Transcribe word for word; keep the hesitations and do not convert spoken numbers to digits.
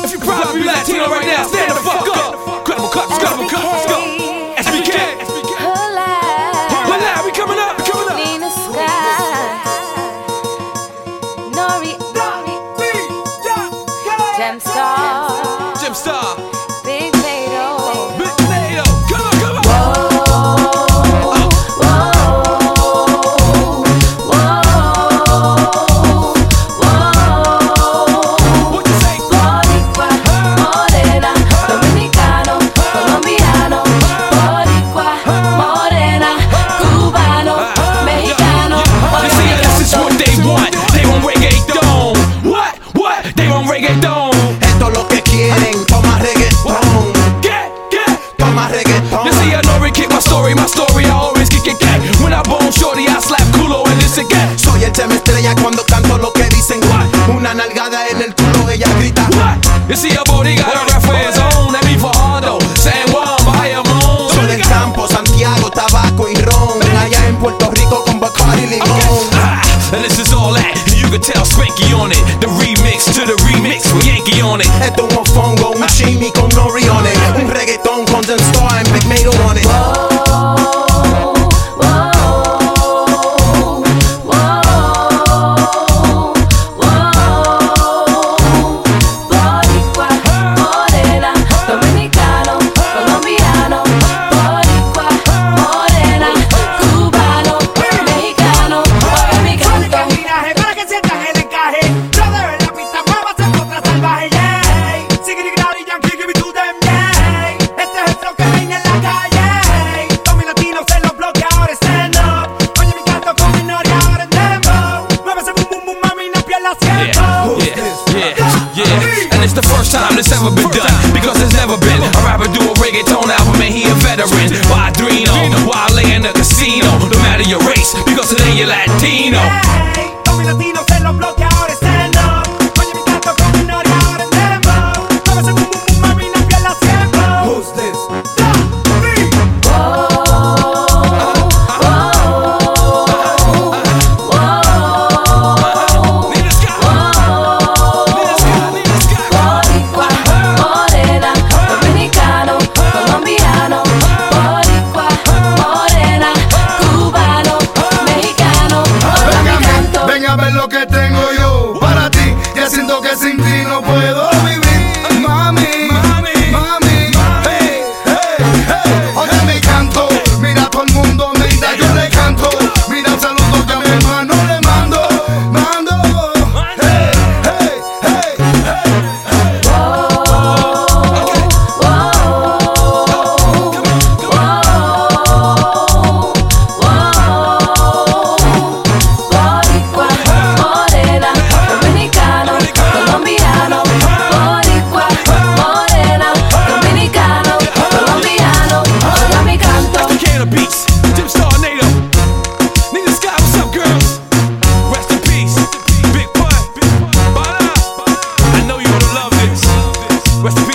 If you proud to be Latino right now, stand the fuck up. Grab a cup, grab a cup, let's go. S B K. Alive, we coming up, we coming up. Nina Sky. Nori. Gemstar. Gemstar. Big Mato. Big Mato. Come on, come on. Whoa. Whoa. Whoa. Whoa. What you say? Boricua, morena, dominicano, colombiano. Boricua, morena, cubano, mexicano. You see, this is what they want. They want reggaeton. What? What? They want reggaeton. Esto es lo que quieren, toma reggaetón. Get, get. Toma reggaetón. You see, I know we kick my story, my story, I always kick it back. When I bone shorty, I slap culo and this again. Soy el tema estrella cuando canto lo que dicen. Una nalgada en el culo, ella grita. What? You see, a body got a rap for his own. That be Fajardo, San Juan, Bayamón. Soy del campo, Santiago, tabaco y ron. Allá en Puerto Rico con Bacardi y limón. Okay. Ah, and this is all that. You can tell Spanky on it. The remix to the remix with Yankee on it. Esto es un mofongo, un chimi con nori on it. Un reggaetón con Gemstar and Big Mato on it. It's the first time this ever been done, because there's never been a rapper do a reggaeton album and he a veteran. Padrino, while in the casino, no matter your race, because today you're Latino. Hey, todos mis latinos en los bloques ahora stand up. Oye mi canto con mi noria ahora en dembow. Muévese boom boom boom mami, no pierdas tiempo. Who's this? Lo que tengo yo para ti, ya siento que sin ti no puedo vivir. Mami, mami, mami, hey, hey, hey. Oye mi canto, mira todo el mundo, mira yo le canto. Mira el saludo que a mi hermano le mando, mando. Hey, hey, hey, hey, hey. Rest in peace.